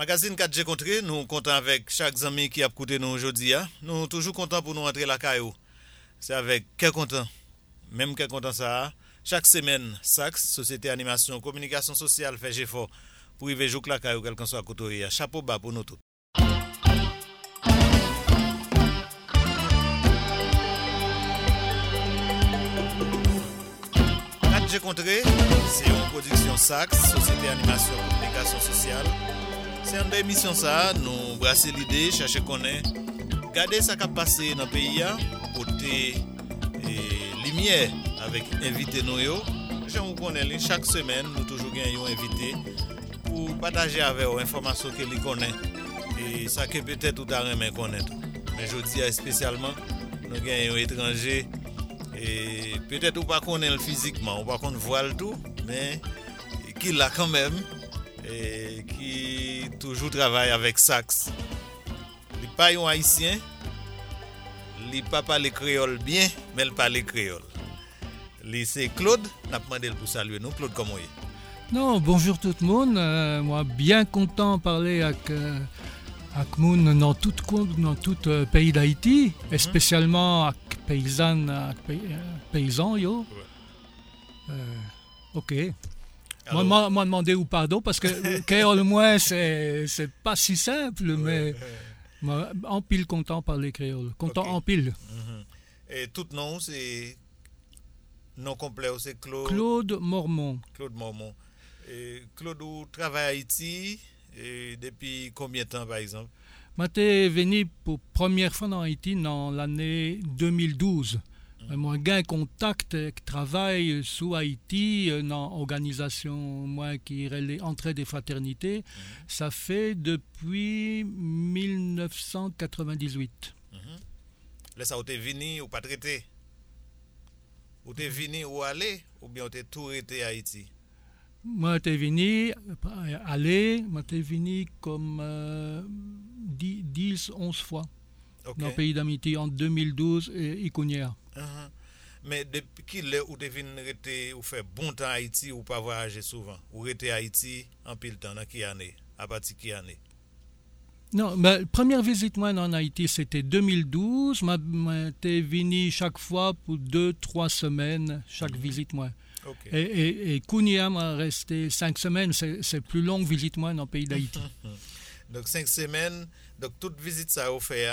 Magazine 4G Contré, nous comptons avec chaque ami qui a écouté nous aujourd'hui. Nous toujours contents pour nous rentrer la caillou. C'est avec quel content, même quel content ça. Chaque semaine, SAX, Société Animation, Communication Sociale, fait effort pour arriver jouer la caillou, quel que soit côté. Chapeau bas pour nous tous. 4G Contré, c'est une production SAX, Société Animation Communication Sociale. C'est une émission ça, nous brasser l'idée, chercher connaître, garder ça qui a passé dans le pays, côté lumière avec invité nous. J'aime connaître chaque semaine, nous toujours gagnons invité pour partager avec eux informations que nous connaissent et ça que peut-être tout à remettre connaître. Mais je dis spécialement, nous gagnons étrangers. Et peut-être ou pas connaître physiquement, ou pas qu'on voit le tout, mais qui l'a quand même, et qui toujours travaille avec Sax. Il n'est pas un haïtien, il ne parle pas le créole bien, mais il parle créole. C'est Claude, on a demandé pour saluer nous. Claude, comment est? Non, bonjour tout le monde. Moi, bien content de parler avec moun dans tout pays d'Haïti, et spécialement avec paysans, yo. Ok. Alors, moi demandé ou pardon parce que créole moins c'est pas si simple, mais moi en pile content parler créole, content en pile. Et tout nom c'est nom complet c'est Claude Mormon. Claude Mormon. Et Claude ou travaille à Haïti et depuis combien de temps par exemple? Je suis venu pour la première fois en Haïti dans l'année 2012. Moi, j'ai un contact et travail sous Haïti dans l'organisation moi, qui est Entrée des Fraternités. Ça fait depuis 1998. Là, ça, vous êtes venu ou pas traité? Vous êtes venu ou aller ou bien vous êtes tout arrêté à Haïti? Moi, je suis venu comme 10-11 fois dans le pays d'Haïti en 2012 et Ikonia. Mais depuis qu'il est ou devine rester ou faire bon temps à Haïti ou pas voyager souvent ou rester à Haïti en pile temps dans quelle année à partir de quelle année? Non, ma première visite moi en Haïti c'était 2012. J'étais venu chaque fois pour 2-3 semaines chaque visite moi. Okay. Et Kounia m'a resté 5 semaines, c'est plus longue visite moi dans le pays d'Haïti. Donc 5 semaines, donc toute visite ça a fait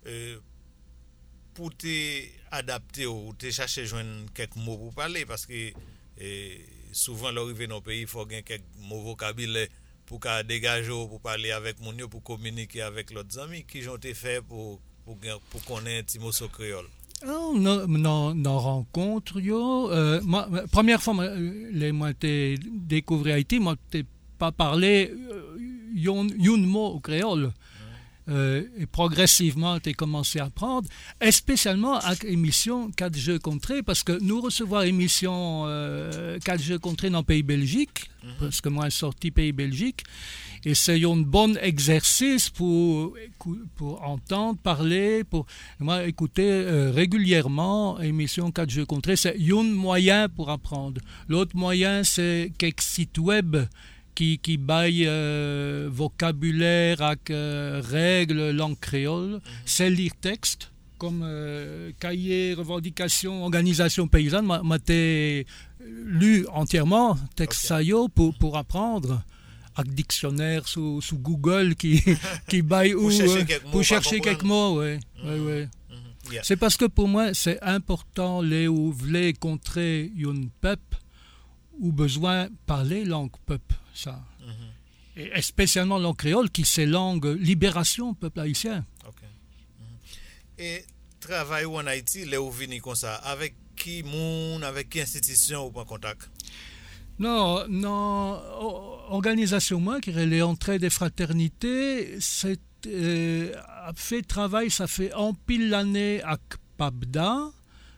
pour t'adapter ou te chercher joindre quelques mots pour parler parce que souvent l'arrivée dans le pays il faut gagner quelques mots vocabulaire pour dégager pour parler avec mon pour communiquer avec l'autre amis qui ont été fait pour connaître un petit mot sur créole. Dans rencontre première fois moi t'ai découvert Haïti moi t'ai pas parlé un mot au créole. Et progressivement, tu as commencé à apprendre, et spécialement avec l'émission 4G Contré, parce que nous recevons l'émission 4G Contré dans le pays Belgique, parce que moi, je suis sorti pays Belgique, et c'est un bon exercice pour entendre, parler, pour moi écouter régulièrement l'émission 4G Contré. C'est un moyen pour apprendre. L'autre moyen, c'est quelques sites web qui baille vocabulaire avec règles langue créole, c'est lire texte comme cahier, revendication, organisation paysanne. Moi, j'ai lu entièrement texte saillot pour apprendre avec dictionnaire sous Google qui baille pour chercher quelques mots. Ouais. Yeah. C'est parce que pour moi, c'est important les ou v'lez contrer une peuple ou besoin parler langue peuple. Ça. Et spécialement langue créole qui c'est langue libération peuple haïtien. Okay. Et travail en Haïti, les ou vini comme ça avec qui monde, avec qui institution ou pas contact? Non, organisation moi qui est les Entrées des Fraternités, c'est fait travail ça fait en pile l'année avec PABDA.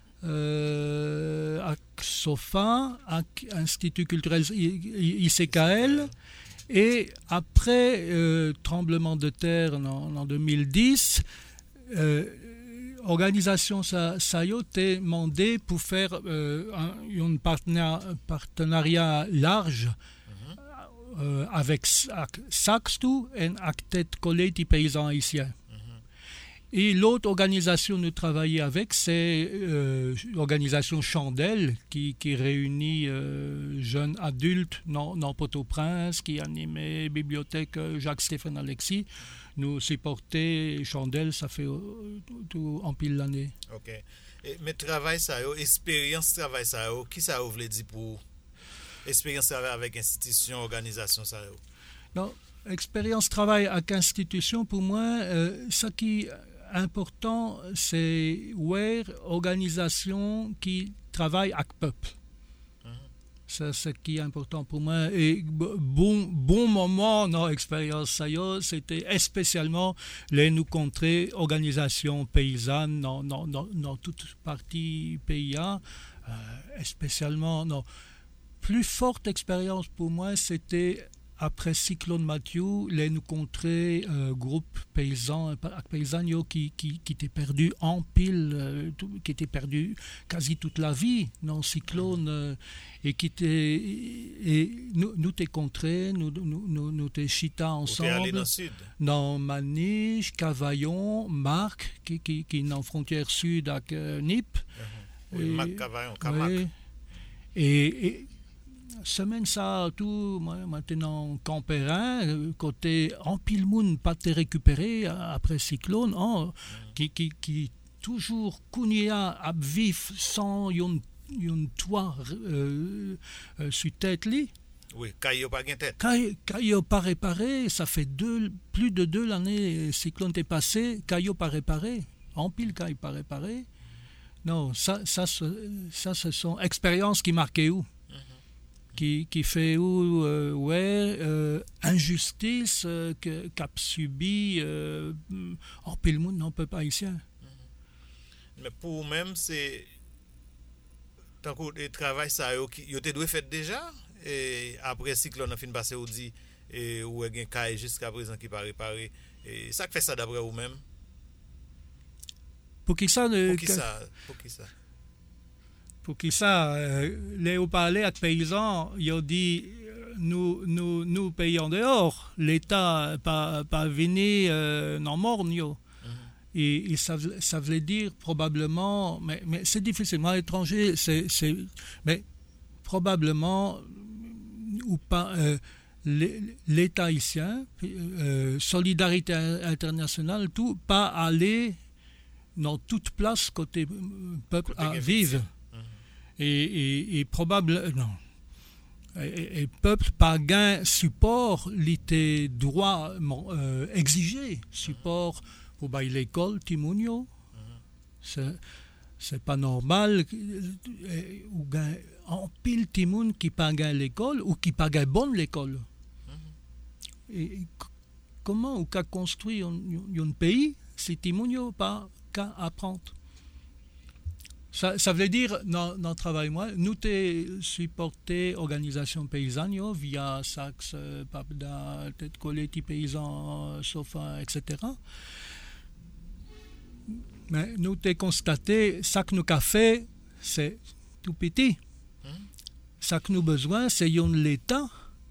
Avec SOFA, avec Institut culturel ICKL, et après tremblement de terre en 2010, organisation ça a été demandé pour faire un partenariat large avec SACS tout et avec tête collée des paysans haïtiens. Et l'autre organisation que nous travaillons avec, c'est l'organisation Chandelle, qui réunit jeunes adultes dans Port-au-Prince, qui animait bibliothèque Jacques-Stéphane Alexis. Nous supporter Chandelle, ça fait tout en pile l'année. OK. Mais travail ça, expérience travail ça, qui ça vous voulez dire pour expérience travail avec institution, organisation ça? Non, expérience travail avec institution, pour moi, ce qui est important, c'est organisation qui travaille avec peuple. C'est ce qui est important pour moi. Et bon moment dans l'expérience, c'était spécialement les nous contrer organisations paysannes dans toute partie pays. Spécialement, non. Plus forte expérience pour moi, c'était après Cyclone Mathieu, les nous contrer groupe paysan qui étaient perdus en pile, qui étaient perdus quasi toute la vie dans le cyclone et qui étaient et nous t'es contrés, nous t'es chita ensemble dans Maniche, Cavaillon, Marc qui est dans frontière sud avec Nip. Oui, Marc Cavaillon, Camac. Et semaine ça tout maintenant Campérin côté en pile moun pas te récupéré après cyclone qui toujours Kounia à vif sans yon toit sur tête li. Oui, caillou pas gain tête. Caillou pas réparé, ça fait plus de 2 années cyclone est passé, caillou pas réparé, en pile caillou pas réparé. Non, ça ce sont expériences qui marquent où qui fait injustice qu'a subi en pile monde non peut pas haïtien. Mais pour même c'est tant que le travail ça yo te doit fait déjà et après cyclone a fin passé ou dit et ou gen caille jusqu'à présent qui pas réparé et ça fait ça d'après vous même pour qui ça Pour qui ça, les haut-parlers à paysans, ils ont dit nous payons dehors, l'État pas venu dans morne. Et ça voulait dire probablement, mais c'est difficilement à l'étranger, mais probablement ou pas l'État haïtien, solidarité internationale, tout pas aller dans toute place côté peuple à vivre. Et probablement et peuple pas gain support l'été droit exigé support pour bailler l'école Timonio c'est pas normal ou gain en pile Timoun qui pas gain l'école ou qui pas gain bonne l'école et comment ou qu'a construit un pays si Timonio pas qu'à apprendre. Ça veut dire, dans le travail, nous t'es supporté organisation paysanne via Sax, Papda, tête collée, paysan, Sofa, etc. Mais nous t'es constaté, ça que nous avons fait, c'est tout petit. Ça que nous besoin, c'est l'État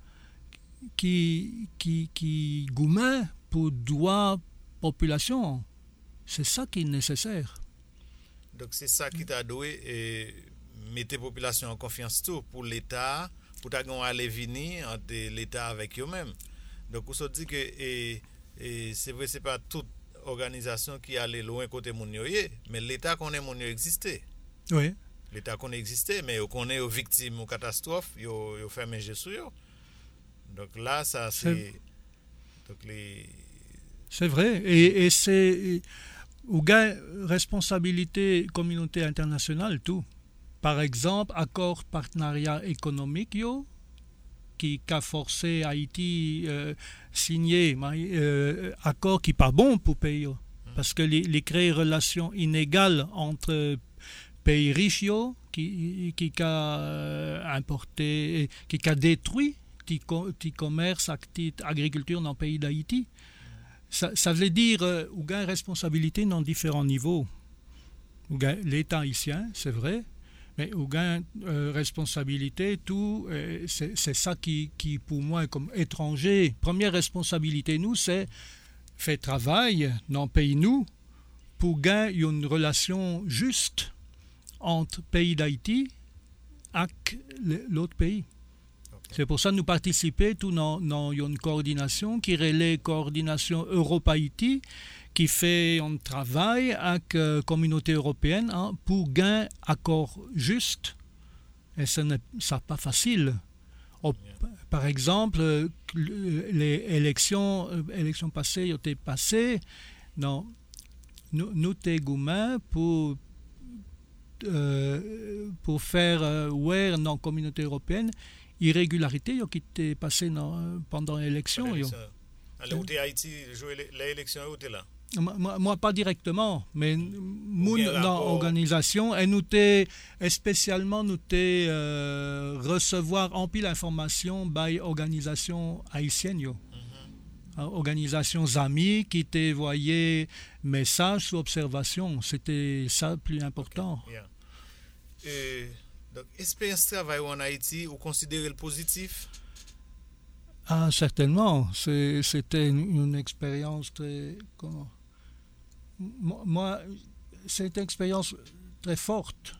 qui gourmet pour droit population. C'est ça qui est nécessaire. Donc c'est ça qui t'a doué et mettre la population en confiance tout pour l'État, pour aller venir entre l'État avec eux-mêmes. Donc on se dit que c'est vrai c'est pas toute organisation qui allait loin côté mon mais l'État connaît mon exister. Oui. L'État connaît exister mais on connaît aux victimes aux catastrophes, yo fait manger sur eux. Donc là ça c'est donc c'est vrai et c'est ou gain responsabilité communauté internationale tout. Par exemple, accord partenariat économique qui a forcé Haïti signer accord qui pas bon pour pays parce que les créer relations inégales entre pays riches qui a importé qui a détruit petit commerce, petite agriculture dans le pays d'Haïti. Ça veut dire ou gain responsabilité dans différents niveaux. L'État haïtien, c'est vrai, Mais au gain responsabilité, tout, c'est ça qui, pour moi, comme étranger, première responsabilité, nous, c'est faire travail dans le pays, nous, pour gagner une relation juste entre le pays d'Haïti et l'autre pays. Okay. C'est pour ça que nous participons tout dans une coordination qui relaie coordination Europe-Haïti, qui fait un travail avec la communauté européenne pour gagner un accord juste. Et ce n'est pas facile. Par exemple, les élections passées ont été passées. Non, nous sommes pour faire ouais dans la communauté européenne irrégularité qui étaient passées pendant l'élection. Alors, Haïti jouait l'élection où tu es là? Moi, pas directement, mais nous, dans l'organisation, et nous spécialement nous recevoir en pile d'informations par l'organisation haïtienne. Organisations amies qui te voyaient messages sous observation. C'était ça le plus important. Okay. Yeah. Donc, expérience de travail en Haïti, vous considérez le positif? Ah, certainement. C'était une expérience très... Moi, c'est une expérience très forte.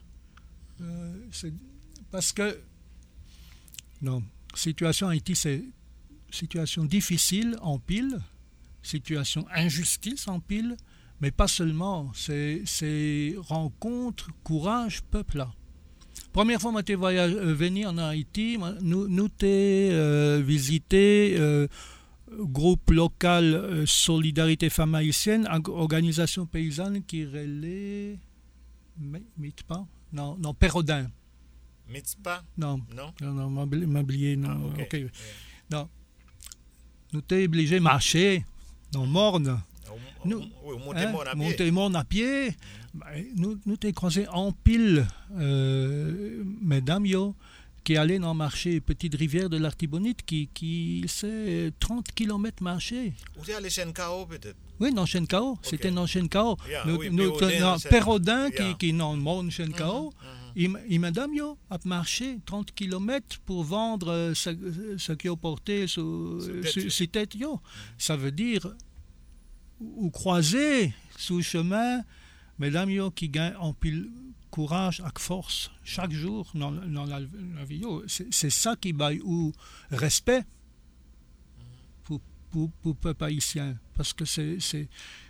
Parce que... Non, situation en Haïti, c'est situation difficile en pile, situation injustice en pile, mais pas seulement. C'est rencontre, courage, peuple là. Première fois que je suis venu en Haïti, nous avons visité groupe local Solidarité Femmes Haïtiennes, organisation paysanne qui relaie Mitpa, non Pérodin. Mitpa? Non, m'oublié, non. Ah, okay. Okay. Yeah. Non. Nous sommes obligés de marcher dans Morne. Monter Morne à pied. Nous t'ai croisé en pile, mesdames, qui allaient dans le marché Petite Rivière de l'Artibonite, qui c'est 30 km marché. Vous êtes allé chez Nkao peut-être? Oui, dans Chenkao. Okay. C'était dans Chenkao. Yeah, Pérodin, qui dans le monde Chenkao. Et madame, a marché 30 km pour vendre ce qu'il a porté sur ses têtes. Ça veut dire, ou croiser sous le chemin, mesdames, qui gagnent en pile courage avec force chaque jour dans la vie. C'est ça qui baille ou respect pour le peuple haïtien. Parce que c'est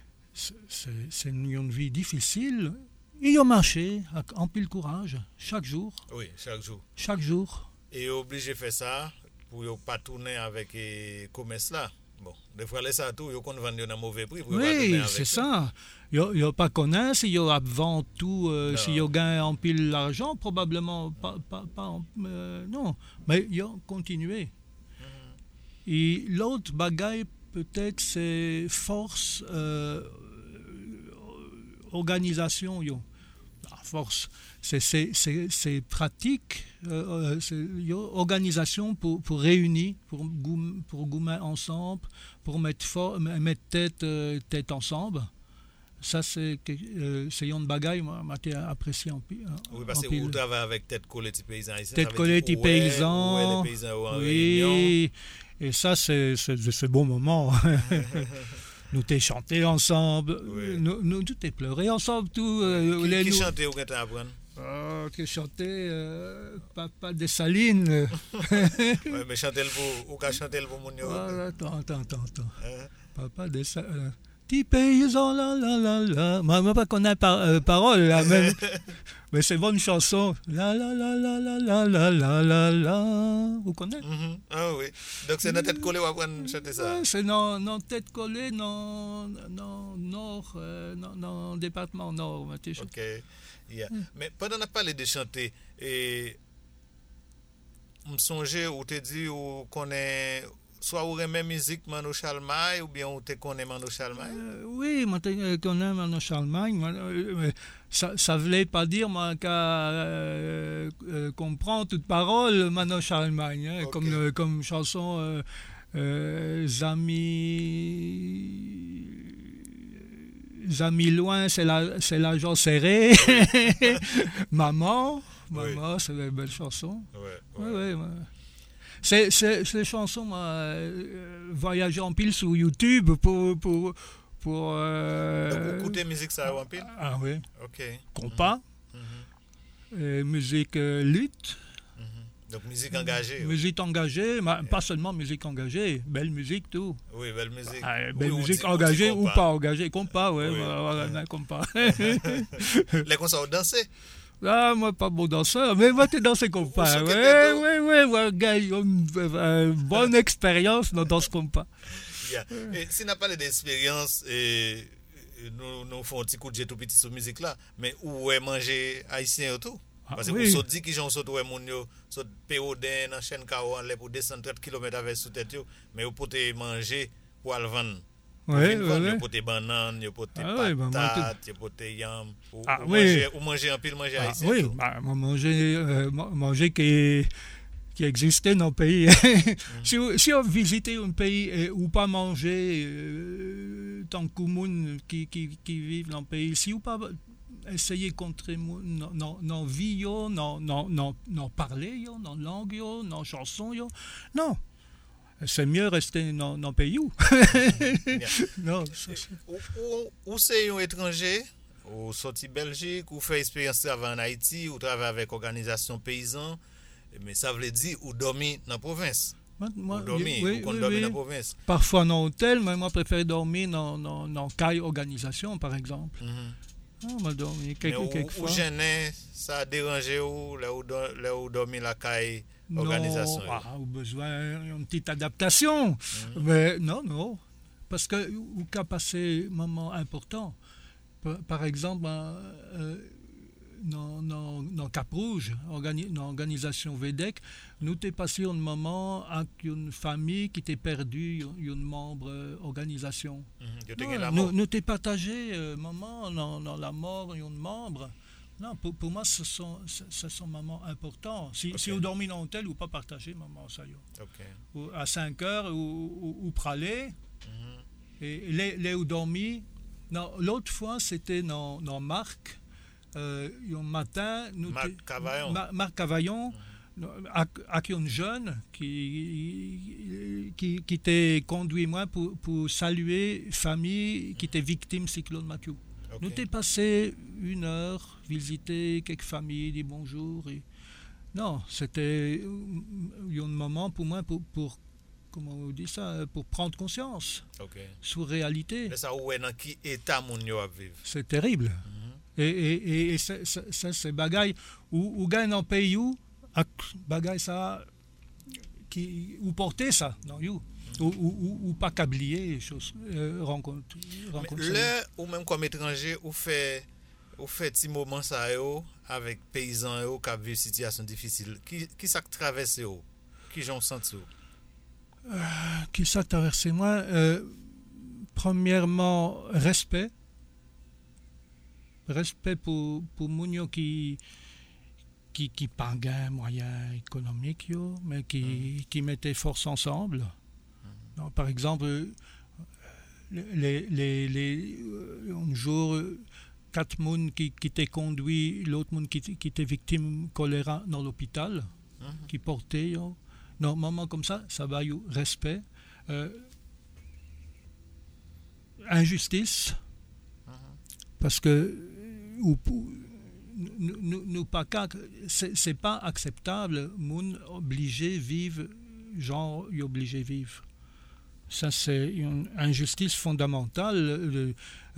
une vie difficile. Ils ont marché avec en pile courage chaque jour. Oui, chaque jour. Chaque jour. Et obligé de faire ça pour ne pas tourner avec les commerces là. Bon, des fois, les ça tout, ils ont vendu à mauvais prix. Oui, c'est ça. Ils n'ont pas connu, s'ils ont vendu tout, s'ils ont gagné en pile l'argent, probablement pas non. Mais ils ont continué. Et l'autre bagaille, peut-être, c'est force, organisation. Force, c'est pratique, c'est organisation pour réunir, pour goumer ensemble, pour mettre tête ensemble. Ça, c'est une bagaille, moi, j'ai apprécié en pile. Oui, parce que vous travaillez avec tête collée des paysans. Tête collée des paysans. Oui, et ça, c'est bon moment. Nous t'ai chanté ensemble, oui. Nous t'ai pleuré ensemble, tout. Qui chantait au Gata Abran? Qui chantait Papa de Saline. Oui, mais chantez-le pour, ou qu'a chanté-le pour mon yo. Attends. Papa de Saline. Petit paysan, la. Moi, pas qu'on a parole, là, même. Mais c'est bonne chanson. La. Vous connaissez? Ah oui. Donc c'est notre tête collée ou après chanter ça? C'est non tête collée, non nord, non département nord. Ok. Yeah. Mais pendant qu'on a parlé de chanter, et me songeais ou te dit ou connaît soit ou remet musique Mano Chalmaille ou bien ou te connaît Mano Chalmaille? Oui, moi te connais Mano Chalmaille. Ça voulait pas dire moi qu'à comprendre toute parole Mano Chalmaille, hein, okay. comme chanson Amis loin, c'est l'argent serré. Maman, Oui. Maman, c'est une belle chanson. Ouais, Oui, ouais. oui. Ces chansons, moi, voyager en pile sur YouTube pour Donc, vous écoutez musique ça en pile? ah oui, Ok. compas, musique lutte, Mhm. Donc, musique engagée. Oui, musique engagée, mais pas seulement musique engagée, belle musique tout. oui, belle musique. Ah, Oui, belle on musique dit engagée ou compas. pas engagée, compas, ouais, Oui. voilà, compas. Les concerts dansés. Ah, moi, pas bon danseur, mais moi, tu danses compas. Vous Oui, sautez oui, ouais, gars, ils ont une bonne expérience dans danse compas. Yeah. Et si n'a pas d'expérience, nous faisons un petit coup de jet tout petit sur la musique là, mais où est manger haïtien et tout? Ah, Parce que oui. vous sautez dit qu'ils ont sauté ouais mon yo, saute péodin dans chaîne cao en l'air pour descendre 30 km avec sous tête yo, mais vous pouvez manger pour aller vendre. Oui, Vous oui. pouvez bananes, vous pouvez Ah oui, bah, moi, patates, vous pouvez yam, Ah, oui. ou manger un pile manger Ah, haïtien. oui, tout. bah, moi, manger qui existait dans le pays. Si on visitait un pays ou pas manger tant que monde qui vivent dans le pays, si ou pas essayer de contrer non vie yo, non parler yo, non langue yo, non chanson yo, non. C'est mieux rester dans le pays où. Bien. Non, Ou c'est un étranger, ou sorti Belgique, ou fait expérience de travail en Haïti, ou travaille avec organisation paysan, mais ça veut dire ou dormir dans la province. Ou dormir, ou qu'on dormir dans la province. Parfois dans l'hôtel, mais moi je préfère dormir dans caille organisation par exemple. Ah, moi dormir Mais quelquefois. ou gêné, ça a dérangé ou là où dormir la caille organisation. Non, ou besoin d'une petite adaptation. Mais non. Parce que ou qu'à passer un moment important. Par exemple, dans Cap Rouge, dans l'organisation VEDEC, nous t'es passé un moment avec une famille qui t'est perdue, un membre organisation. Nous t'es partagé un moment dans la mort d'un membre. Non, pour moi, ce sont moments importants. Si vous dormez dans l'hôtel, ou pas partager moment ça y est. Ou à 5 heures, ou praler, et les où dormir. Non, l'autre fois, c'était dans Marc. Un matin, Marc Cavaillon, avec un jeune qui t'a conduit moi pour saluer famille qui était victime cyclone Mathieu. Nous t'es passé 1 heure, visiter quelques familles, dire bonjour. Non, c'était un moment pour moi pour comment on dit ça, pour prendre conscience sur réalité. Mais ça, où est dans qui état mon yo à vivre? C'est terrible. Et ça c'est bagaille ou gagne dans pays où bagaille ça qui ou porter ça non you ou pas câblier choses rencontre là ou même comme étranger ou fait petit moment ça yo avec paysans yo qui vivent situation difficile qui ça traverse yo qui j'en senti qui ça traverse moi premièrement respect pour Mounio qui pas gain moyen économique yo, mais qui mettait force ensemble. Non, par exemple un jour 4 moun qui t'est conduit, l'autre moun qui était victime choléra dans l'hôpital, qui portait yo. Non, moment comme ça va yo respect. Injustice. Parce que nous pas c'est pas acceptable moun obligé vivre genre obligé vivre. Ça c'est une injustice fondamentale.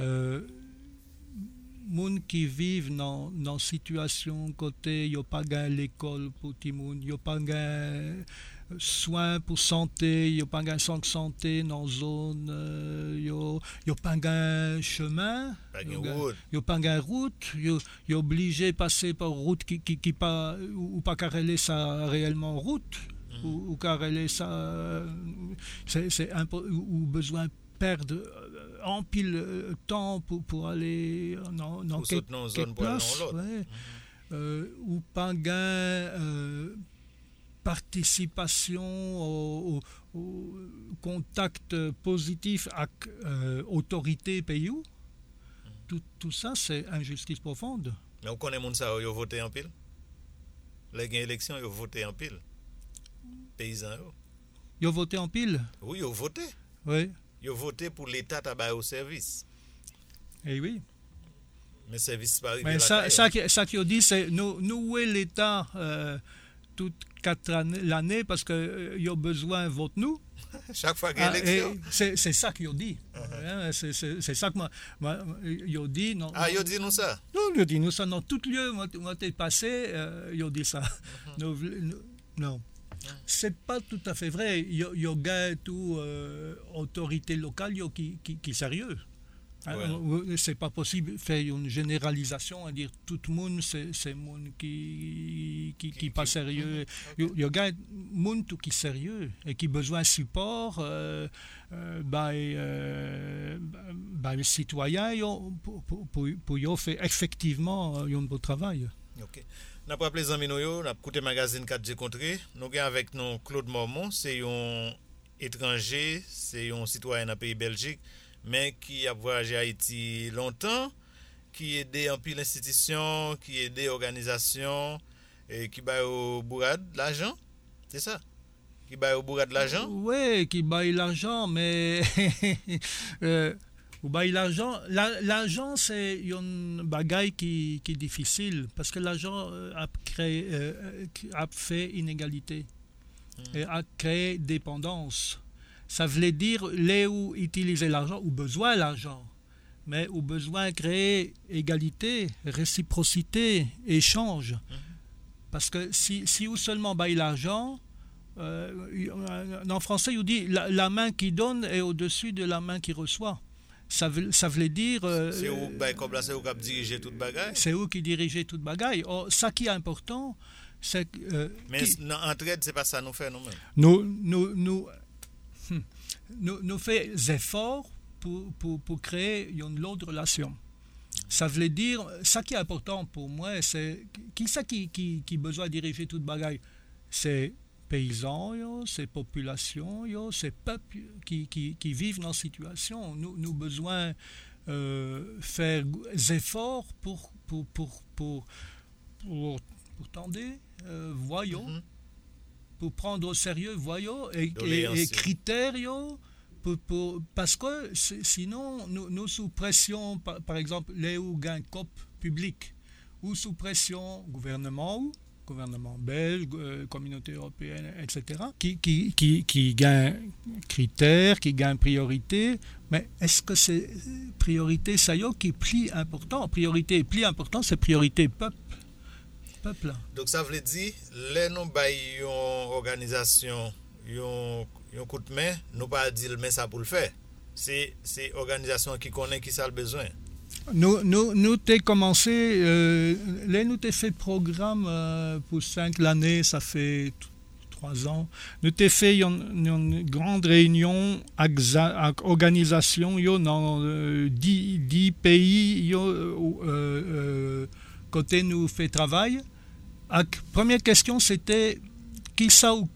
Moun qui vivent dans situation côté yo pas gain l'école pour ti moun, yo pas gain soins pour santé, yo pas gain centre santé dans zone, yo pas gain chemin, yo pas gain route, yo obligé passer par route qui pas ou pas carreler ça réellement route ou carreler ça c'est ou besoin perdre en pile temps pour aller dans quelque place ou pas gain participation au contact positif avec autorité pays. Tout ça c'est injustice profonde. Mais on connaît moun ça yo voté en pile les élections, ils ont voté en pile. Paysans. Ils ont voté en pile. Oui, ils ont voté. Oui. Ils ont voté pour l'État tabac au service. Eh oui. Mais service pas arrivé. Mais ça qu'ils ont dit, c'est nous est l'État toutes 4 années l'année parce qu'ils ont besoin vote nous. Chaque fois qu'il y a élection. C'est ça qu'ils ont dit. C'est ça que ils ont dit. Non, ils ont dit nous ça. Non, ils ont dit nous ça. Dans tout lieu, moi, t'es passé, ils ont dit ça. Non. C'est pas tout à fait vrai. Il y a tout autorité locale qui sérieux. Ouais. C'est pas possible de faire une généralisation et dire tout le monde c'est monde qui pas sérieux. Il y a des monde qui sérieux et qui besoin de support les citoyens pour faire effectivement un bon travail. OK. N'a pas plaisir amis nous, n'a écouté magazine 4G Contré. Nous avons avec nous Claude Mormon, c'est un étranger, c'est un citoyen dans pays Belgique. Mais qui a voyagé à Haïti longtemps, qui aide en pile l'institution, qui aide l'organisation, et qui baille au bourrade l'argent, c'est ça? Qui baille au bourrade l'argent? Oui, qui baille l'argent, mais baille l'argent. L'argent, c'est une bagaille qui est difficile, parce que l'argent a fait inégalité, et a créé dépendance. Ça voulait dire là où utiliser l'argent, ou besoin l'argent, mais où besoin créer égalité, réciprocité, échange. Parce que si vous seulement baillez l'argent, en français, il dit la main qui donne est au-dessus de la main qui reçoit. Ça voulait dire... c'est où, comme là, c'est où qui dirige toute bagaille? C'est où qui dirige toute bagaille. Or, ça qui est important, c'est... mais entraide, c'est pas ça nous fait nous-mêmes. Nous faisons des efforts pour créer une autre relation. Ça veut dire, ça qui est important pour moi, c'est qui a besoin de diriger toute bagaille. C'est paysans, c'est populations, c'est peuples qui vivent dans cette situation. Nous avons besoin de faire des efforts pour tendre, voyons. Pour prendre au sérieux, voyons, et critères, parce que sinon, nous sous pression, par exemple, les ou gain COP public, ou sous pression gouvernement belge, communauté européenne, etc., qui gagnent critères, qui gagnent priorité, mais est-ce que c'est priorité, ça y est, qui est plus important? Priorité plus important, c'est priorité peuple. Donc ça veut dire, les nous baillons une organisation, un coup de main, nous pas dire mais ça pour le faire. C'est organisation qui connaît qui ça le besoin. Nous t'ai commencé, nous t'ai fait programme pour 5 l'année, ça fait 3 ans. Nous t'ai fait une grande réunion avec organisation dans 10 pays côté nous fait travail. La première question, c'était qui ça ou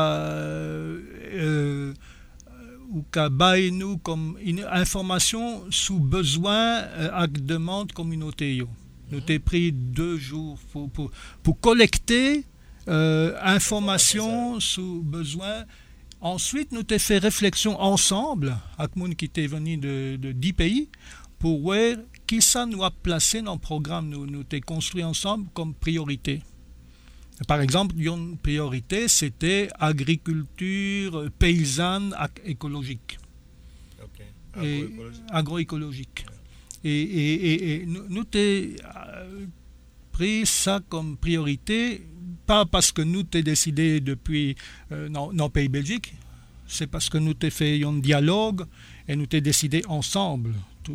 baille nous comme une information sous besoin avec demande communautaire. Nous t'ai pris 2 jours pour collecter information sous besoin. Ensuite, nous t'ai fait réflexion ensemble avec monde qui était venu de 10 pays pour voir qui ça nous a placé dans le programme. Nous t'ai construit ensemble comme priorité. Par exemple, une priorité, c'était agriculture paysanne écologique. Okay. Agroécologique. Et nous t'ai pris ça comme priorité, pas parce que nous t'ai décidé depuis dans le pays Belgique, c'est parce que nous t'ai fait un dialogue et nous t'ai décidé ensemble.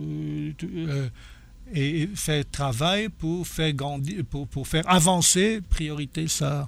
Et faire travail pour faire grandir, pour faire avancer, priorité ça.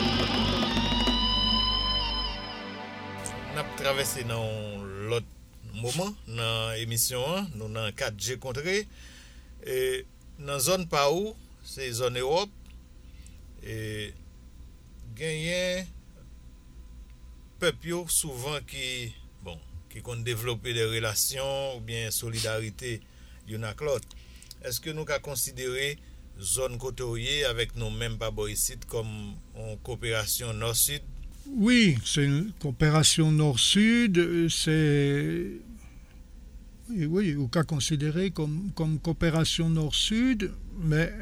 Traverser dans l'autre moment dans l'émission, nous dans 4G contré. Et dans la zone par où, c'est zone Europe, et gagner peuple souvent qui compte développer des relations ou bien solidarité d'une avec l'autre. Est-ce que nous avons considéré zone côtière avec nos mêmes sites comme en coopération nord-sud? Oui, c'est une coopération nord-sud, c'est... Oui, on peut considérer comme coopération nord-sud, mais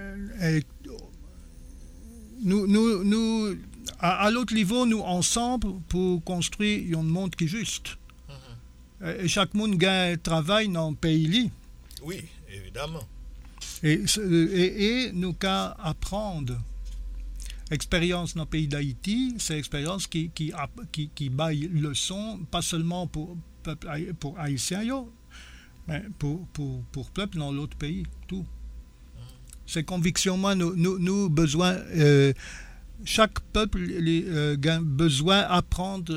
nous à l'autre niveau, nous ensemble pour construire un monde qui est juste. Et chaque monde gagne travail dans le pays. Oui, évidemment. Et nous qu'à apprendre. Expérience dans le pays d'Haïti, c'est expérience qui baille leçon, pas seulement pour Haïtiens, mais pour peuple dans l'autre pays, tout. Ces convictions, moi, nous besoin, chaque peuple a besoin d'apprendre.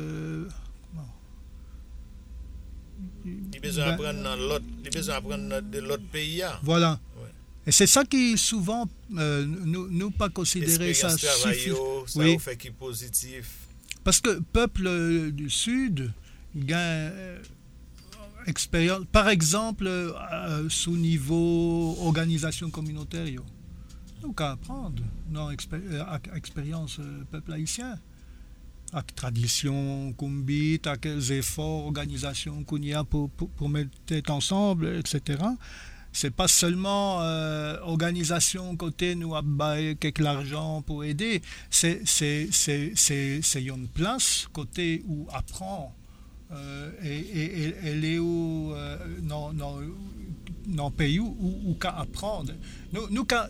Il a besoin d'apprendre de l'autre pays. Voilà. Ouais. Et c'est ça qui souvent nous pas considérer ça suffisant. Ça oui. Fait qui positif. Parce que peuple du sud gagne expérience, par exemple sous niveau organisation communautaire, nous qu'à apprendre non expérience peuple haïtien. Avec tradition, kumbit, avec les efforts, organisation qu'on y a pour mettre tête ensemble, etc. C'est pas seulement organisation côté nous abailler quelques l'argent pour aider. C'est une place côté où apprend et elle est où dans pays où qu'à apprendre. Nous qu'à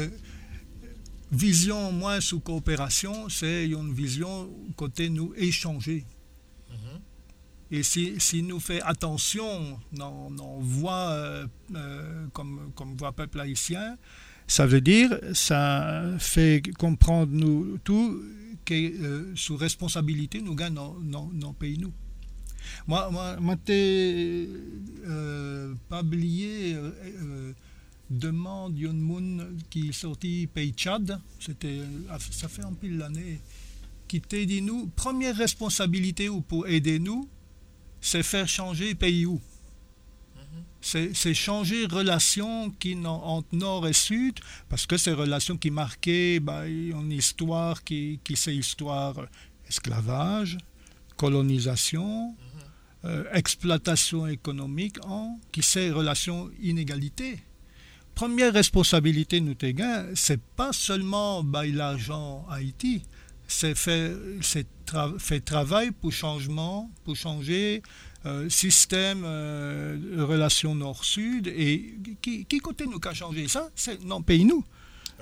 vision moins sous coopération, c'est une vision côté nous échanger. Et si nous fait attention dans voix comme voix peuple haïtien, ça veut dire ça fait comprendre nous tout que sous responsabilité nous gagnons dans pays nous. Moi t'ai pas oublié demande d'un monde qui est sorti pays Tchad, ça fait un pile l'année, qui t'a dit nous première responsabilité pour aider nous, c'est faire changer pays où. C'est changer relations qui entre nord et sud, parce que ces relations qui marquaient une histoire qui c'est histoire esclavage, colonisation, exploitation économique, qui c'est relations inégalité. Première responsabilité nous t'égard, c'est pas seulement l'argent à Haïti, c'est faire travail pour changement, pour changer système relation nord-sud et qui côté nous qu'a changé ça, c'est non pays nous. Ah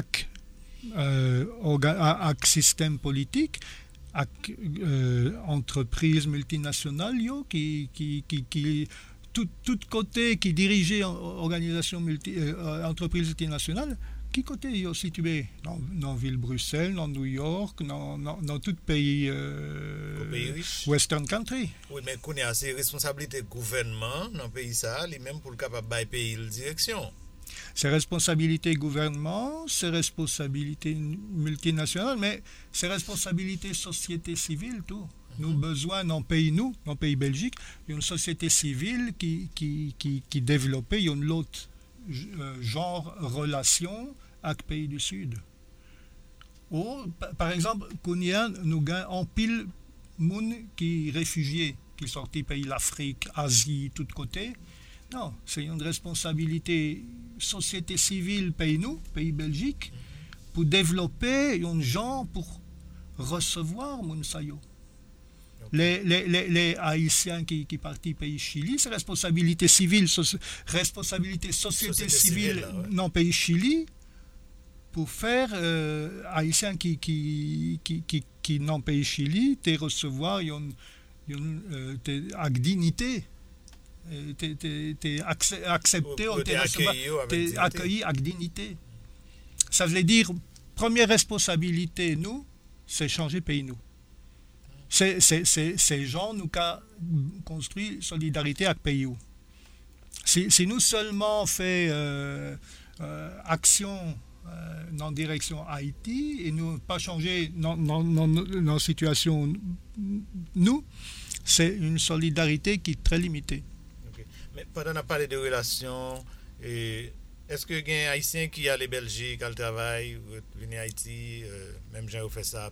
oui. Avec système politique, avec entreprises multinationales qui tout côté qui dirigeait organisation entreprise multinationale, qui côté est situé dans ville Bruxelles, dans New York, dans tout pays Western country. Oui, mais qu'on a ces responsabilités gouvernement dans le pays ça, lui-même pour le capable de payer la direction. C'est responsabilité gouvernement, c'est responsabilité multinationale, mais c'est responsabilité société civile tout. Nous besoin dans le pays Belgique, une société civile qui développe une autre genre relation avec le pays du Sud. Par exemple, nous avons en pile monde qui réfugiés, qui sortent des pays l'Afrique, Asie, tout côté. Non, c'est une responsabilité société civile pays Belgique, pour développer un genre pour recevoir mon sayo. Les Haïtiens qui partent pays Chili, c'est responsabilité civile, responsabilité société civile dans le pays Chili pour faire Haïtiens qui dans le pays Chili, te recevoir avec dignité, te accepter, te accueillir avec dignité. Ça veut dire première responsabilité nous, c'est changer pays nous. Ces gens nous ont construit solidarité avec pays. Si nous seulement fait action dans direction Haïti et nous pas changer nos situations, nous, c'est une solidarité qui est très limitée. Okay. Mais pendant qu'on a parlé de relations, est-ce que y a un Haïtien qui a les Belgiques, qui travaille, venir à Haïti, même j'ai fait ça?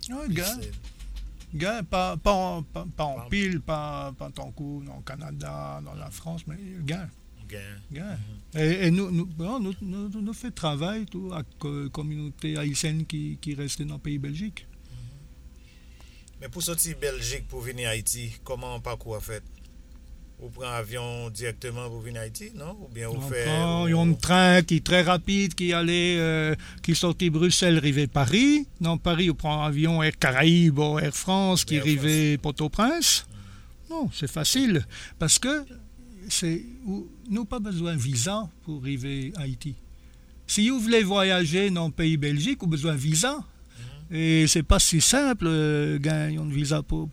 Gars, pas en pile, pas tant coup dans le Canada, dans la France, mais gars. Et nous faisons travail tout, avec la communauté haïtienne qui reste dans le pays Belgique. Mais pour sortir Belgique pour venir à Haïti, comment on parcourt en fait? Vous prenez un avion directement pour venir à Haïti, non? Ou bien vous faites... Il y a un train qui est très rapide, qui sortit Bruxelles, arrivé Paris. Dans Paris, on prend un avion Air Caraïbes ou Air France qui arrive Port-au-Prince. Non, c'est facile. Parce que nous n'avons pas besoin de visa pour arriver à Haïti. Si vous voulez voyager dans le pays Belgique, vous avez besoin de visa. Et c'est pas si simple, gagner un visa pour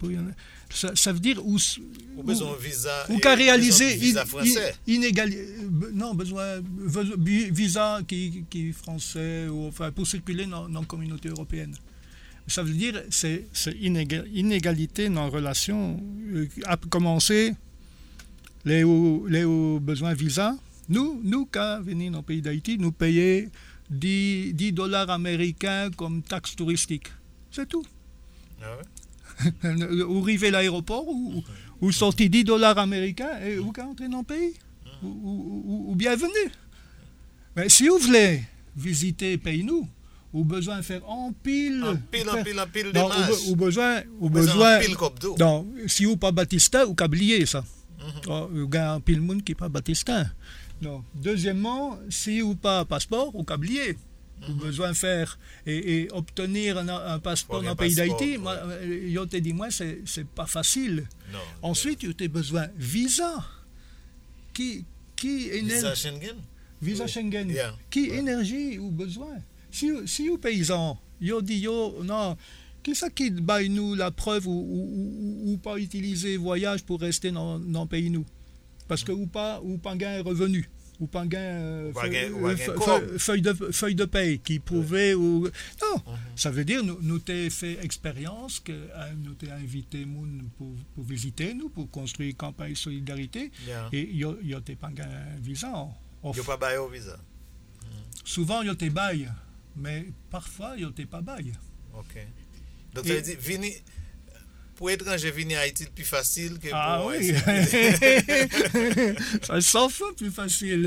ça veut dire besoin de visa. Ou qu'à réaliser visa français. Non, besoin visa qui est français ou enfin pour circuler dans la communauté européenne. Ça veut dire c'est inégalité dans la relation a commencé les besoins de visa. Nous quand venir dans le pays d'Haïti, nous payer $10 américains comme taxe touristique. C'est tout. Ah ouais? Vous arrivez à l'aéroport, ou sortez $10 américains et vous entrez dans le pays. Ou bienvenue. Mais si vous voulez visiter le pays, nous, vous avez besoin de faire en pile de marche. Ou besoin. Donc, si vous n'avez pas Batista, vous oubliez ça. Vous avez un pile de monde qui n'est pas Batista. Non. Deuxièmement, si vous n'avez pas passeport, vous oubliez. Vous avez besoin de faire et obtenir un passeport dans le pays d'Haïti. Je te dis, moi, c'est pas facile. Non, ensuite, vous avez besoin de visa. Visa Schengen? Visa Schengen. Yeah. Énergie vous besoin? Si vous paysans, vous dites, non, qui ça qui baille nous la preuve ou pas utiliser voyage pour rester dans le pays nous? Parce que ou pas gain revenu. Ou pas gain feuille de paye qui prouvait ou non ça veut dire nous t'ai fait expérience que nous t'ai invité pour visiter nous pour construire campagne solidarité et yo t'ai pas gain visa yo pas bail au visa souvent yo t'ai bail mais parfois yo t'ai pas bail. OK donc ça veut dire venir pour étranger venir à Haïti plus facile que pour oui. Ça s'en fait plus facile.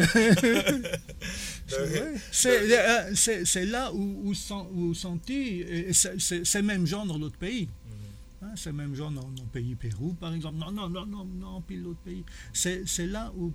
C'est là où sentez c'est même genre dans l'autre pays. C'est même genre dans le pays Pérou par exemple. Non, puis l'autre pays. C'est là où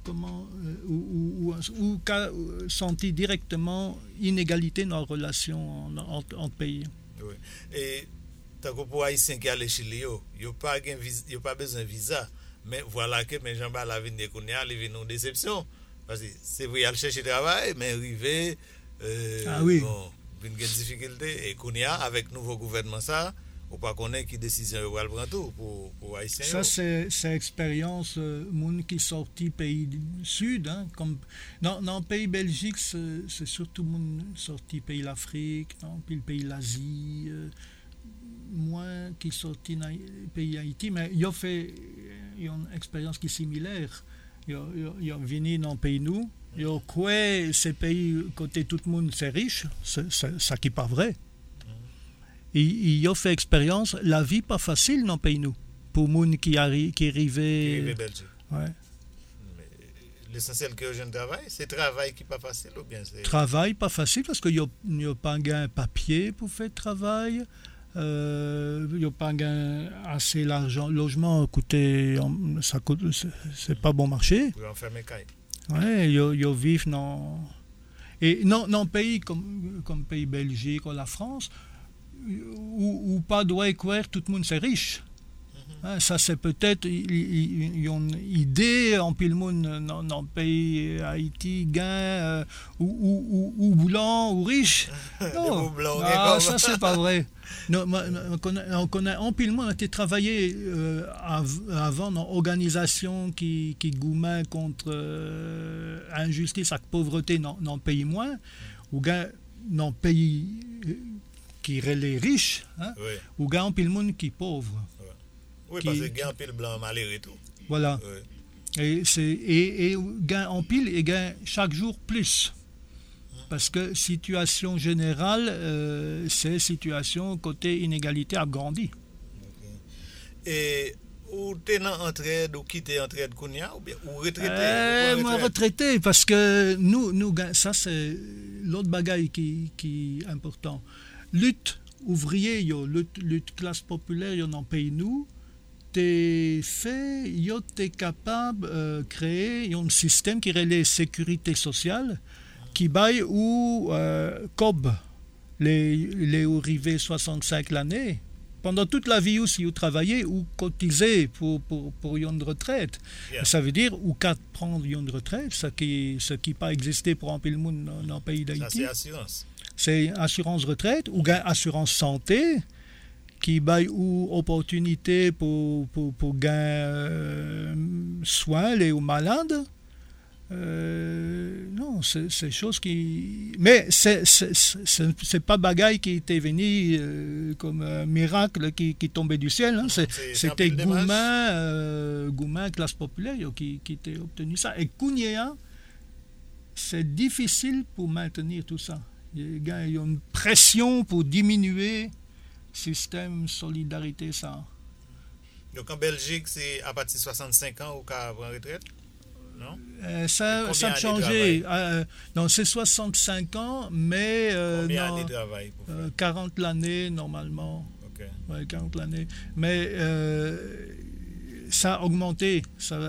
senti directement inégalité dans la relation entre pays. Oui. Et tant que pour Haïtiens qui allent chez Chili, il n'y a pas besoin de visa. Mais voilà que mes gens la vie de Kounia, ils viennent en déception. Parce que c'est vrai, ils chercher travail, mais arriver, une difficulté. Et Kounia, avec le nouveau gouvernement, ça, on ne pas connaître qui décision va le prendre tout pour Haïtiens. Ça, c'est expérience, monde qui sorti pays du Sud. Hein, comme, dans le pays Belgique, c'est surtout monde sorti pays l'Afrique, puis le pays l'Asie. Moins qui sorti dans le pays Haïti, mais il a fait une expérience qui est similaire. Il a venu dans le pays nous, il a quoi ces pays côté tout le monde c'est riche, ça qui n'est pas vrai. Il a fait expérience, la vie pas facile dans le pays nous pour les gens qui arrivaient. Belgique. Ouais. L'essentiel que je travaille, c'est travail qui n'est pas facile ou bien c'est... Travail pas facile parce qu'il n'y a pas un papier pour faire travail. Il n'y a pas assez l'argent. Logement, ça coûte, c'est pas bon marché. Pour enfermer caille. Ouais, ils vivent dans. Et dans pays comme pays Belgique ou la France, où pas doit croire tout le monde c'est riche. Hein, ça, c'est peut-être une idée en pile monde dans le pays Haïti, gain, ou blanc, ou riche. Non, ça, c'est pas vrai. Non, on connaît en pile monde, on a été travaillé avant dans organisation qui gourmet contre injustice et pauvreté dans le pays moins, ou gain dans le pays qui est les riches, hein, oui. Ou gain en pile monde qui est pauvre. Oui, parce que gain en pile blanc malheureux et tout. Voilà. Oui. Et gain en pile et gain chaque jour plus. Parce que situation générale, c'est situation côté inégalité a grandi. Okay. Et ou t'es dans entraide ou quitter entraide Kounia ou bien ou retraité? Moi retraité parce que nous ça c'est l'autre bagaille qui est important. Lutte ouvrier, lutte classe populaire, yo dans pays nous. T'es capable de créer un système qui relève sécurité sociale qui baille ou COB les arrivés 65 l'année pendant toute la vie aussi vous travaillez ou cotiser pour une retraite. Yeah. Ça veut dire ou qu'à prendre une retraite, ce qui pas existé pour un peu le monde dans le pays d'Haïti. Ça c'est assurance. C'est assurance retraite ou assurance santé qui baille ou opportunité pour gagner soins les malades. Non, c'est chose qui. Mais c'est pas bagaille qui était venu comme un miracle qui tombait du ciel. Hein. C'était Goumin, classe populaire, qui était obtenu ça. Et Kounia, c'est difficile pour maintenir tout ça. Il y a une pression pour diminuer système solidarité ça. Donc en Belgique, c'est à partir de 65 ans au cas de retraite? Non? Ça a changé. Non, c'est 65 ans, mais combien d'années de travail pour faire? 40 l'année normalement. Okay. Ouais, 40 l'année. Mais ça a augmenté.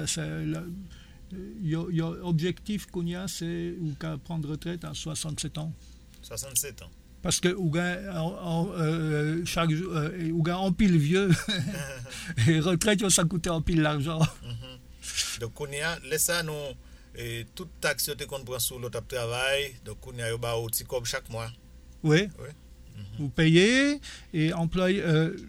L'objectif qu'on y a, c'est prendre retraite à 67 ans. 67 ans. Parce que chaque jour, en pile vieux, et retraite, ça coûtait en pile l'argent. Donc, on y a, laisse ça, nous, toute taxe qu'on prend sur l'autre travail, donc on y a un petit cob chaque mois. Oui. Vous payez, et employé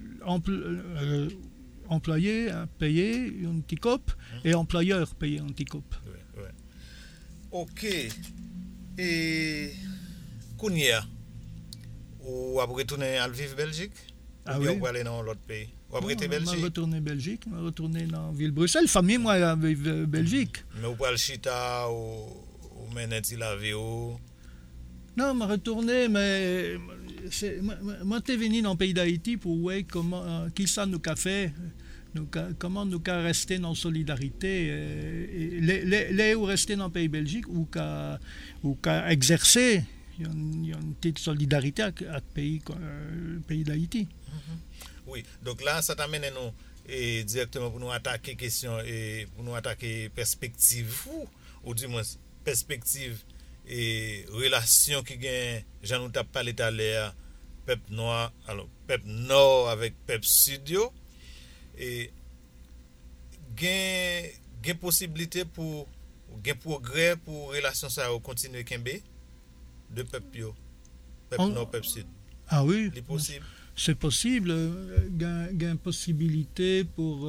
payer un petit cop, et employeur payer un petit cop. Oui. Ok. Et qu'on y a, ou à retourner à vivre Belgique? Ah ou bien oui. ou aller dans l'autre pays? Ou après Belgique? Je retourner Belgique, je retourner dans la ville Bruxelles. Famille, moi, vivre Belgique. Mais ou pas le chita ou menetti la véo? Non, je retourner, mais moi, je suis venu dans le pays d'Haïti pour voir comment, qui ça nous a fait, comment nous a resté dans la solidarité. Les ou rester dans le pays Belgique ou qu'a exercé une petite solidarité avec le pays d'Haïti. Oui, donc là, ça t'amène nous directement pour nous attaquer question et pour nous attaquer perspective ou du moins perspective et relation qui gagne, j'en nous tape pas l'état l'air, peuple noir, alors peuple nord avec peuple sud et gagne possibilité pour gain progrès pour relation ça continuer kembe de peuple nord peuple sud. Ah oui. C'est possible. C'est possible, gain possibilité pour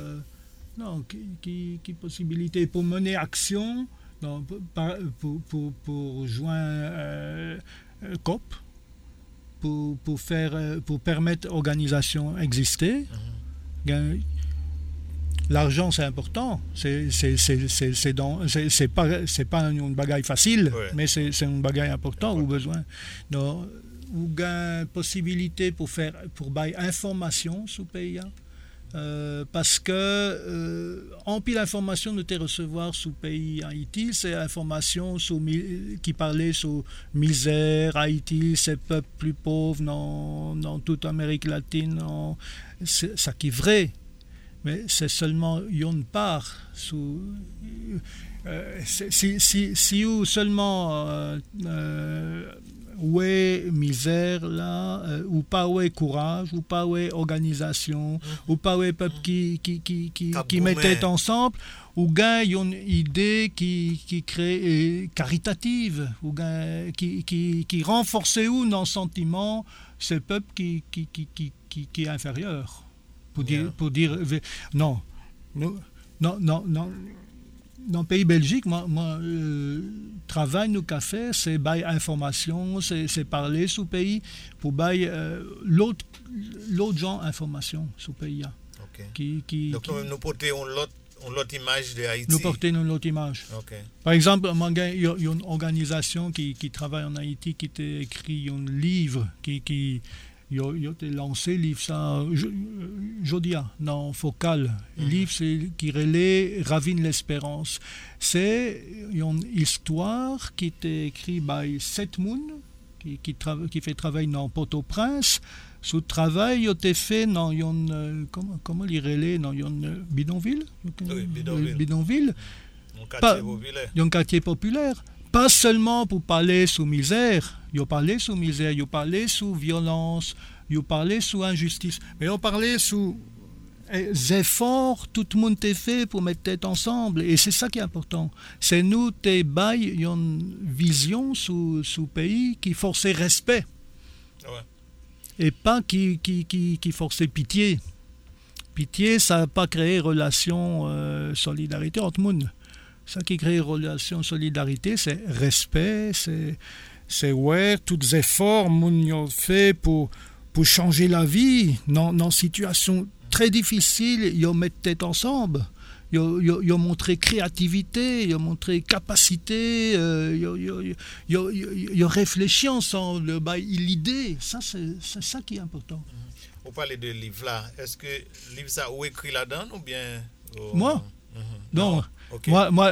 qui possibilité pour mener action pour joindre COP pour permettre l'organisation d'exister. L'argent c'est important, c'est pas une bagaille facile, ouais. Mais c'est une bagaille important au besoin. Donc, ou gain possibilité pour bailler information sur pays parce que en pile l'information de te recevoir sous pays Haïti, c'est information qui parlait sur misère Haïti, c'est peuple plus pauvre dans toute Amérique latine, c'est ça qui est vrai, mais c'est seulement une part sous si ou seulement ouais misère là, ou pas ouais courage, ou pas ouais organisation, ou pas ouais peuple qui mettait ensemble, ou gain une idée qui crée caritative, ou gain qui renforçait ou dans le sentiment ce peuple qui est inférieur. Pour dire non. Dans le pays Belgique, moi travail nous qu'a fait, c'est bailler information, c'est parler sous pays pour bailler l'autre genre information sous pays. Okay. Donc nous portons l'autre image de Haïti. Nous portons l'autre image. Okay. Par exemple, il y a une organisation qui travaille en Haïti qui a écrit un livre qui il a lancé livre ça Jodia dans Focal livre qui relaie Ravine l'Espérance. C'est une histoire qui est écrite par Seth Moon qui fait travail dans Port-au-Prince. Ce travail a été fait dans une comment il relaie dans une bidonville. Oui, bidonville. Un quartier populaire. Pas seulement pour parler sous misère, il parlait sous misère, il parlait sous violence, il parlait sous injustice, mais il parlait sous efforts, tout le monde est fait pour mettre tête ensemble, et c'est ça qui est important. C'est nous qui bail une vision sous pays qui forçait respect, et pas qui forçait pitié. Pitié, ça n'a pas créé relation solidarité entre le monde. Ça qui crée relation solidarité, c'est respect, c'est ouais, tous les efforts qu'on a fait pour changer la vie dans une situation très difficile, ils ont mis tête ensemble, ils ont montré créativité, ils ont montré capacité, ils ont réfléchi ensemble, l'idée, ça c'est ça qui est important. Vous parlez de livre là, est-ce que livre ça ou écrit là-dedans ou bien Moi Non. Okay.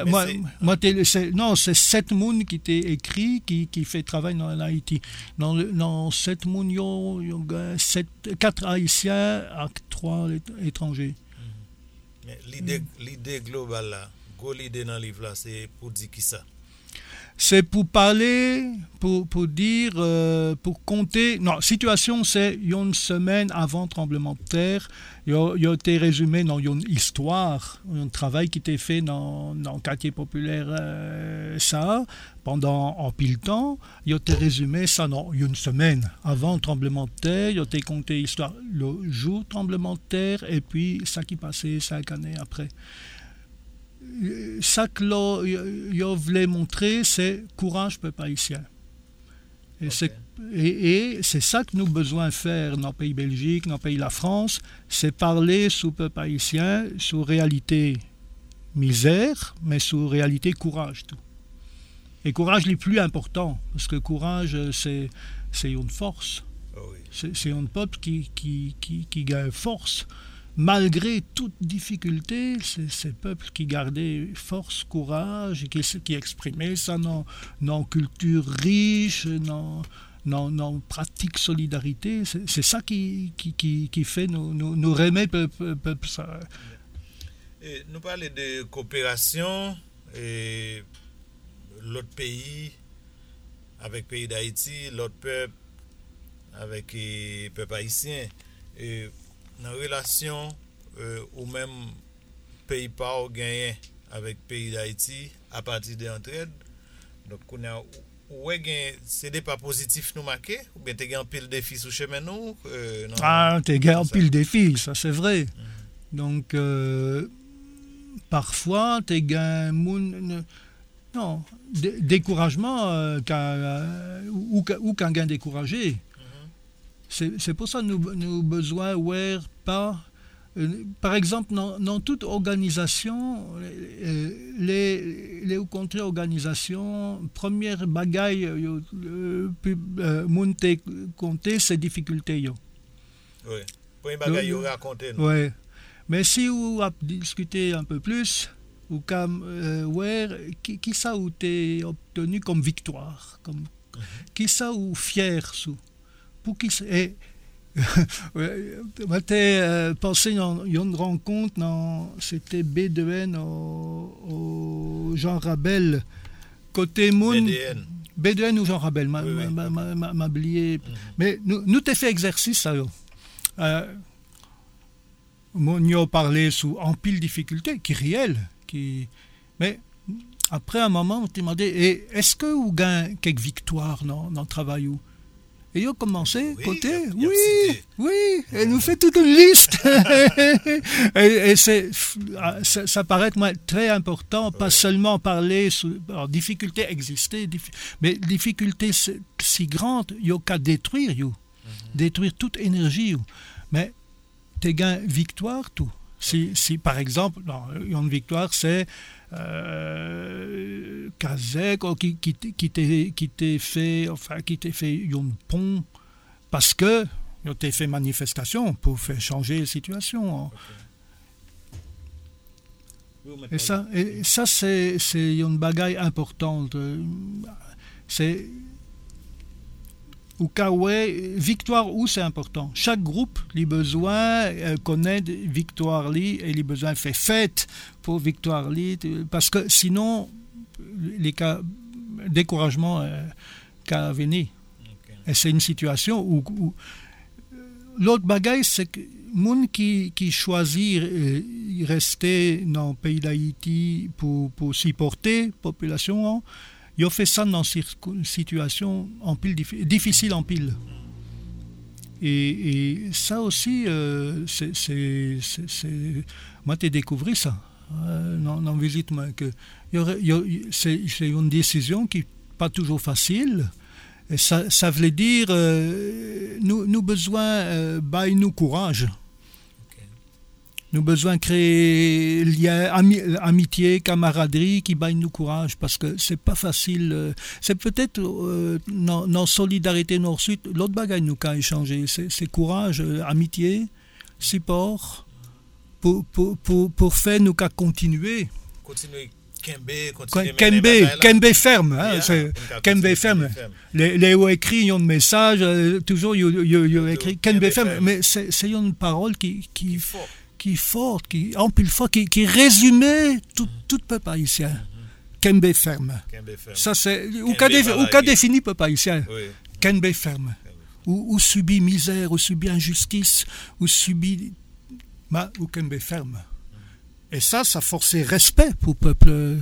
C'est Seth Moon qui t'a écrit, qui fait travail dans Haïti. Dans Seth Moon, il y a 4 Haïtiens et 3 étrangers. Mais l'idée globale, là, l'idée dans le livre, là, c'est pour dire qui ça? C'est pour parler, pour dire, pour compter. Non, situation, c'est une semaine avant le tremblement de terre. Il a été résumé dans une histoire, un travail qui était fait dans le quartier populaire ça, pendant en pile temps. Il a été résumé ça dans une semaine avant le tremblement de terre. Il a été compté l'histoire le jour du tremblement de terre et puis ça qui passait 5 années après. Ça que je voulais montrer, c'est courage peuple haïtien. Et c'est ça que nous avons besoin de faire dans le pays Belgique, dans le pays la France, c'est parler sous peuple haïtien, sous réalité misère, mais sous réalité courage. Tout. Et courage le plus important, parce que courage, c'est une force. Oh oui. C'est un peuple qui gagne force. Malgré toute difficulté, c'est ce peuple qui gardait force, courage, et qui exprimait ça dans culture riche, dans pratique solidarité. C'est ça qui fait nous remet peuple ça. Et nous parlons de coopération et l'autre pays avec le pays d'Haïti, l'autre peuple avec le peuple haïtien. Et dans la relation ou même pays pas au gagné avec le pays d'Haïti à partir de l'entraide. Donc on a c'est des pas positifs nous marqués ou bien tu as un pile défi sur chemin nous tu as un pile défi, ça c'est vrai. Donc parfois tu as non découragement ou qu'un gain découragé. C'est pour ça que nous avons besoin de pas. Par exemple, dans toute organisation, les contre-organisations, première bagaille, monter compter ces difficultés. Oui, première bagaille, vous racontez. Oui, mais si vous discutez un peu plus, ou comme, qui ça vous avez obtenu comme victoire, qui ça vous fier sous. Pour qui c'est j'ai passé dans une rencontre c'était B2N au Jean Rabel côté Moun B2N ou Jean Rabel, m'a oublié. Mais nous t'ai fait exercice, ça. Nous avons parlé sous en pile difficulté, qui est réel. Mais après un moment, on t'a demandé, est-ce que vous gagnez quelques victoires dans le travail où? Et ils ont commencé, côté, oui, et nous fait toute une liste. et ça paraît moi, très important, pas seulement parler alors, difficultés exister, mais difficultés si grandes, il y a qu'à détruire, détruire toute énergie. Mais tu gagnes victoire, tout. Si par exemple, une victoire, c'est Kazek qui t'ait fait un pont parce que il t'a fait manifestation pour faire changer la situation. Okay. Et ça c'est une bagaille importante. C'est au cas où victoire où c'est important. Chaque groupe les besoins connaît victoire et les besoins fait fête pour victoire parce que sinon les cas découragement qu'à venir. Okay. Et c'est une situation où l'autre bagaille c'est que monde qui choisit rester dans le pays d'Haïti pour supporter la population. Ils ont fait ça dans une situation en pile difficile en pile. Et ça aussi, moi, j'ai découvert ça dans visite. C'est une décision qui n'est pas toujours facile. Et ça veut dire, nous besoin nous courage. Nous avons besoin de créer lien, amitié, camaraderie qui baille nous courage parce que c'est pas facile. C'est peut-être dans solidarité nord-sud, l'autre bagaille nous a échangé. C'est courage, amitié, support pour faire nous qu'à continuer. Continuer. Kembe ferme, hein, c'est Kembe ferme. Les écrits ont un message, toujours ils écrit Kembe ferme, mais c'est une parole qui est forte, qui résumait tout peuple haïtien. Kembe ferme. Ça c'est ou qu'a défini peuple haïtien. Kembe ferme. Ou subit misère, ou subit injustice, ou subit ou Kembe ferme. Et ça forçait respect pour le peuple.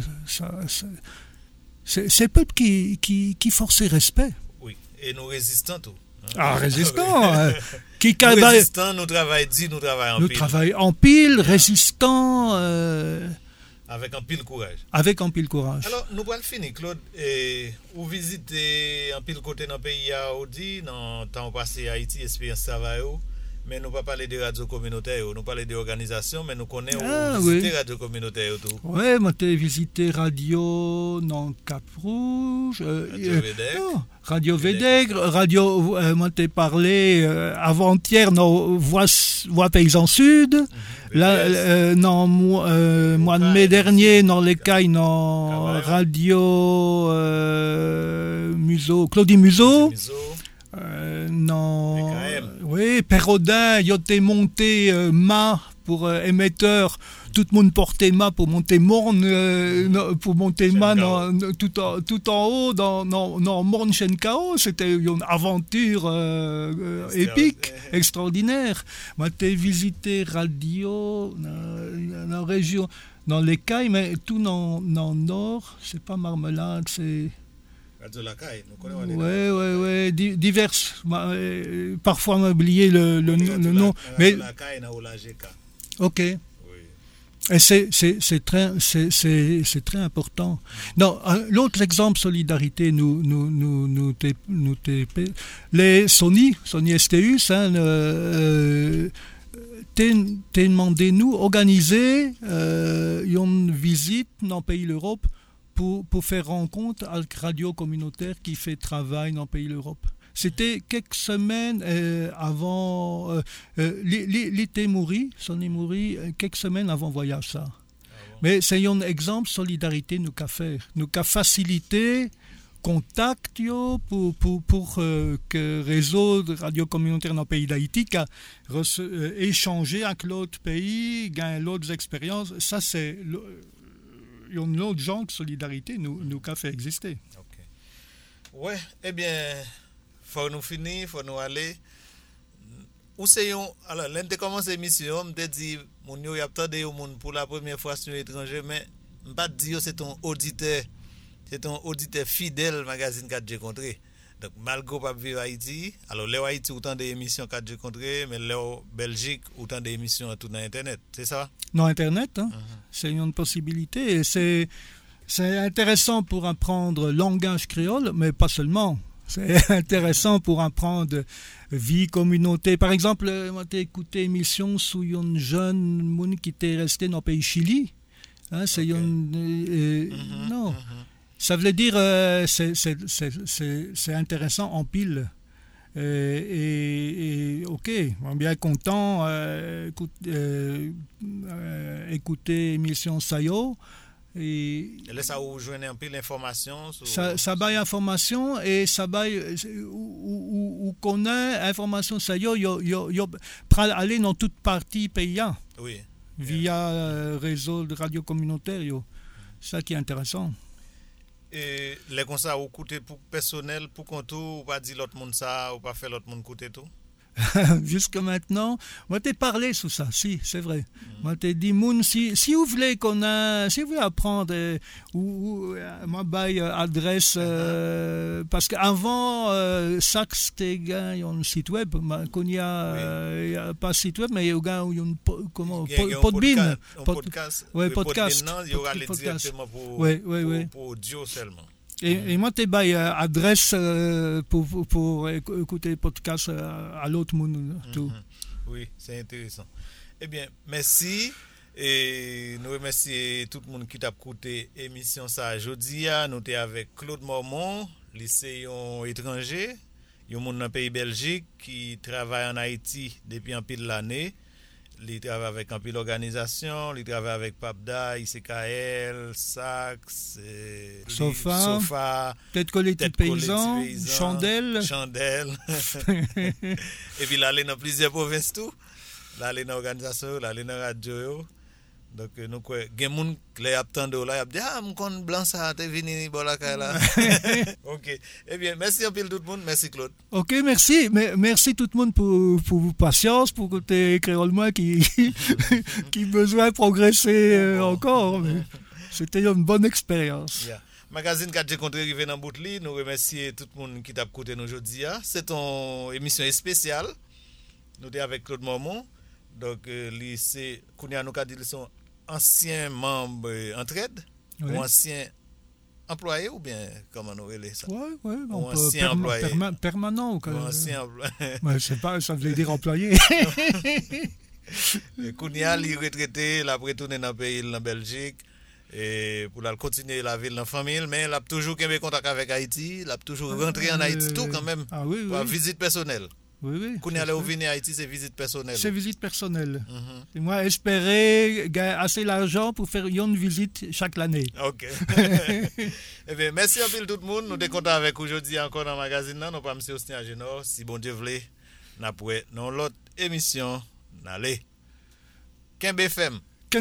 C'est le peuple qui forçait respect. Oui, et nous résistons tout. Résistant. Résistant, nous travaillons en pile. Nous travaillons en pile, résistant. Avec un pile courage. Alors, nous allons finir, Claude. Vous visitez un pile côté dans le pays Audi, dans le temps passé à Haïti, expérience Savaio. Mais nous ne pas parler de radio communautaire, nous parler d'organisation, mais nous connaissons visiter radio communautaire tout. Oui, moi j'ai visité radio dans Cap Rouge, Radio Védègre, moi j'ai parlé avant-hier dans Voix Paysans Sud, dans mois de mai dernier dans les cailles dans Radio Museau, Claudie Museau. Non, oui, Perrodin, il a été monté pour émetteur, tout le monde portait pour monter Morne, tout en haut dans Morne Chenkao, c'était une aventure épique, extraordinaire. Moi, j'ai visité radio dans la région, dans les cailles, mais tout dans le nord, c'est pas Marmelade, c'est. Radio Lacaille, nous connaissons. Oui, diverses. Parfois, on a oublié le nom. Mais Lacaille, ok. Oui. Et c'est très important. Non, l'autre exemple solidarité, les Sony STUS, t'es demandé nous organiser une visite dans le pays d'Europe. Pour faire rencontre avec radio communautaire qui fait travail dans le pays d'Europe. C'était quelques semaines avant l'été Sonny Mouri, quelques semaines avant voyage ça. Mais c'est un exemple de solidarité nous qu'a faire, nous qu'a facilité contact pour que réseau de radio communautaire dans le pays d'Haïti qui a échangé avec l'autre pays, gagné l'autre expérience. Ça c'est il y a une autre genre de solidarité nous qu'a fait exister. Okay. Ouais, eh bien, faut nous finir, faut nous aller. Où c'est alors, l'un de commencer l'émission, me dit mon yo y a attendu au monde pour la première fois sur l'étranger, mais pas dire c'est ton auditeur fidèle magazine 4G Contré. Donc malgré pas vivre Haïti, alors là Haïti autant d'émissions 4G Contré, mais là Belgique autant d'émissions tout dans internet, c'est ça? Non, internet, hein? C'est une possibilité et c'est intéressant pour apprendre langage créole, mais pas seulement. C'est intéressant pour apprendre vie, communauté. Par exemple, moi j'ai écouté une émission sur une jeune monde qui était resté dans le pays Chili. Hein, c'est non. Ça veut dire c'est intéressant en pile. Et ok, on est bien content écouter l'émission Sayo. Et là, ça vous joignez un peu l'information. Ça baille information et ça baille où connaît information ça yo aller dans toute partie payant. Oui. Via réseau de radio communautaire yo. Ça qui est intéressant. Et les comme ça, vous coûtez pour personnel, pour contour, ou pas dire l'autre monde ça, ou pas faire l'autre monde coûter tout? Jusque maintenant, moi t'ai parlé sur ça, si, c'est vrai. Moi t'ai dit, moun, si vous voulez si vous voulez apprendre, ou moi baille adresse, parce qu'avant, Sax t'es gagné un site web, qu'on y a pas site web, mais il y a un Podbean. Podcast. Oui, podcast. Il y aura les directement pour audio seulement. Et moi, tu as adresse pour écouter le podcast à l'autre monde. Tout. Oui, c'est intéressant. Eh bien, merci. Et nous remercions tout le monde qui t'a écouté l'émission ça aujourd'hui. Nous sommes avec Claude Mormon, lycéen étranger, un monde dans le pays Belgique qui travaille en Haïti depuis un peu de l'année. Il travaille avec un peu d'organisation, il travaille avec PAPDA, ICKL, Sax, Sofa, Tête collective paysan, Chandelle. Et puis là, il est dans plusieurs provinces tout. Là, il est dans l'organisation, là, il est dans la radio. Donc, nous, il y a des gens qui attendent là, ils disent, ah, mon compte blanc, ça, t'es venu, là. Ok. Eh bien, merci un peu tout le monde. Merci, Claude. Ok, merci. Merci tout le monde pour vos patience, pour côté créole moi qui besoin de progresser encore. Mais c'était une bonne expérience. Yeah. Magazine 4G Contré arrivé dans Boutli. Nous remercions tout le monde qui t'a écouté aujourd'hui. C'est une émission spéciale. Nous sommes avec Claude Mormon. Donc, c'est Kounia nous a dit qu'ils sont anciens membres entraide, ou anciens employés, ou bien comment nous relève ça? Oui, ancien employé. Permanent. Ancien employé. Je ne sais pas, ça veut dire employé. Kounia, il est retraité, il a retourné dans le pays, en Belgique, et pour continuer la vie dans la famille, mais il a toujours eu contact avec Haïti, il a toujours rentré en Haïti, tout quand même, pour visite personnelle. Oui. Quand on est venu à Haïti, c'est visite personnelle. C'est visite personnelle. Et moi, j'espérais gagner assez d'argent pour faire une visite chaque année. Ok. Eh bien, merci à tout le monde. Nous sommes contents avec aujourd'hui encore dans le magazine. Nous sommes pas M. Austin Agenor. Si bon Dieu voulait, nous avons dans l'autre émission. Allez. Kembe FM.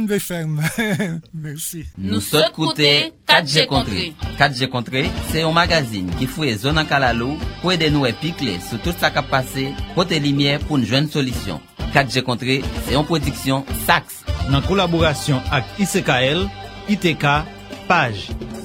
Merci. Nous sommes côté 4G Contré. 4G Contré, c'est un magazine qui fouille zone en Kalalou pour aider nous à piquer sur tout ça qui a passé, côté lumière pour une jeune solution. 4G Contré, c'est une production Sax. En collaboration avec ICKL, ITK, Page.